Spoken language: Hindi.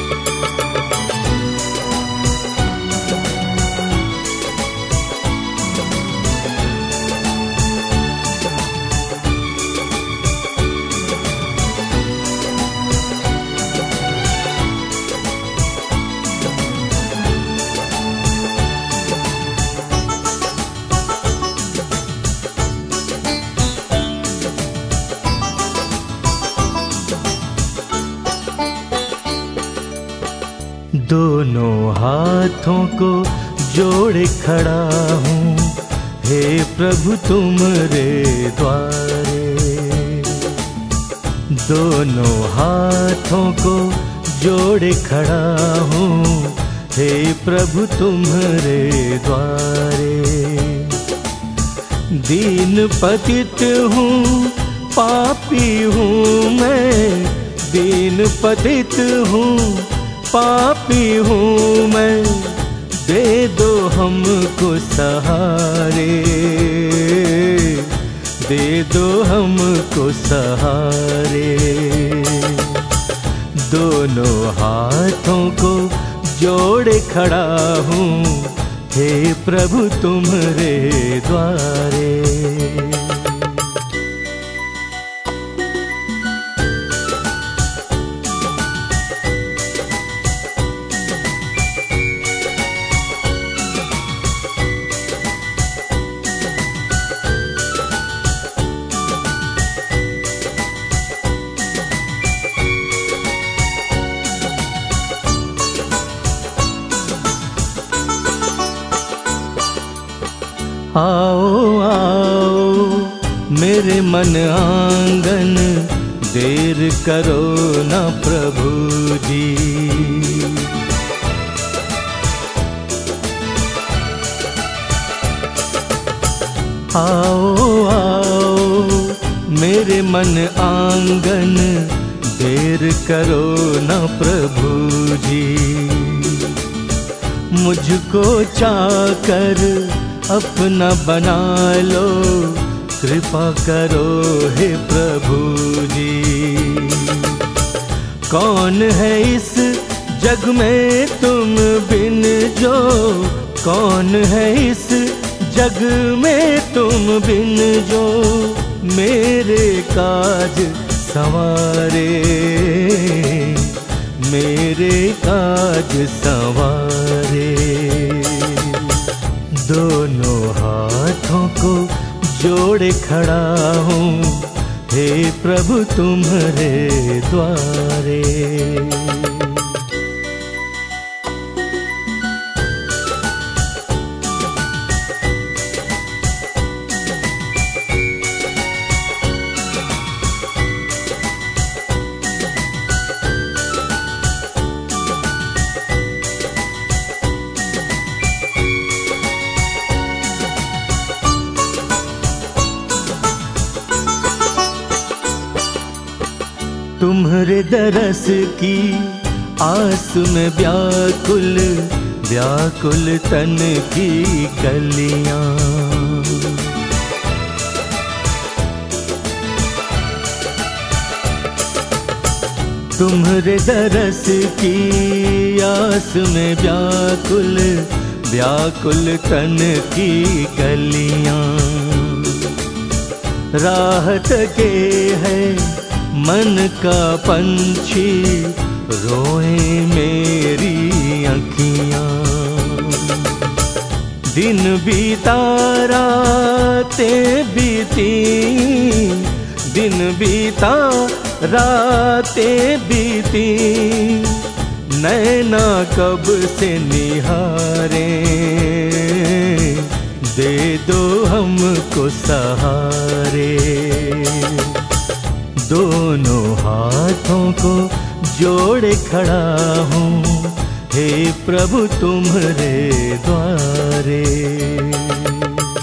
दोनों हाथों को जोड़े खड़ा हूँ, हे प्रभु तुमरे द्वारे। दोनों हाथों को जोड़े खड़ा हूँ, हे प्रभु तुम्हारे द्वारे। दीन पतित हूँ, पापी हूँ मैं, दीन पतित हूँ, पापी हूँ मैं। दे दो हमको सहारे, दे दो हमको सहारे। दोनों हाथों को जोड़े खड़ा हूँ, हे प्रभु तुम्हारे द्वारे। आओ आओ मेरे मन आंगन, देर करो ना प्रभु जी। आओ आओ मेरे मन आंगन, देर करो ना प्रभु जी। मुझको चाकर अपना बना लो, कृपा करो हे प्रभु जी। कौन है इस जग में तुम बिन जो, कौन है इस जग में तुम बिन जो, मेरे काज संवारे, मेरे काज संवारे। दोनों हाथों को जोड़े खड़ा हूँ, हे प्रभु तुम्हारे द्वारे। तुम्हारे दरस की आस में व्याकुल, व्याकुल तन की कलियां। तुम्हारे दरस की आस में व्याकुल, व्याकुल तन की कलियां। राहत के है मन का पंछी, रोए मेरी आँखियाँ। दिन बीता रातें बीती, दिन बीता रातें बीती। नैना कब से निहारे, दे दो हमको सहारे। दोनों हाथों को जोड़े खड़ा हूँ, हे प्रभु तुम्हारे द्वारे।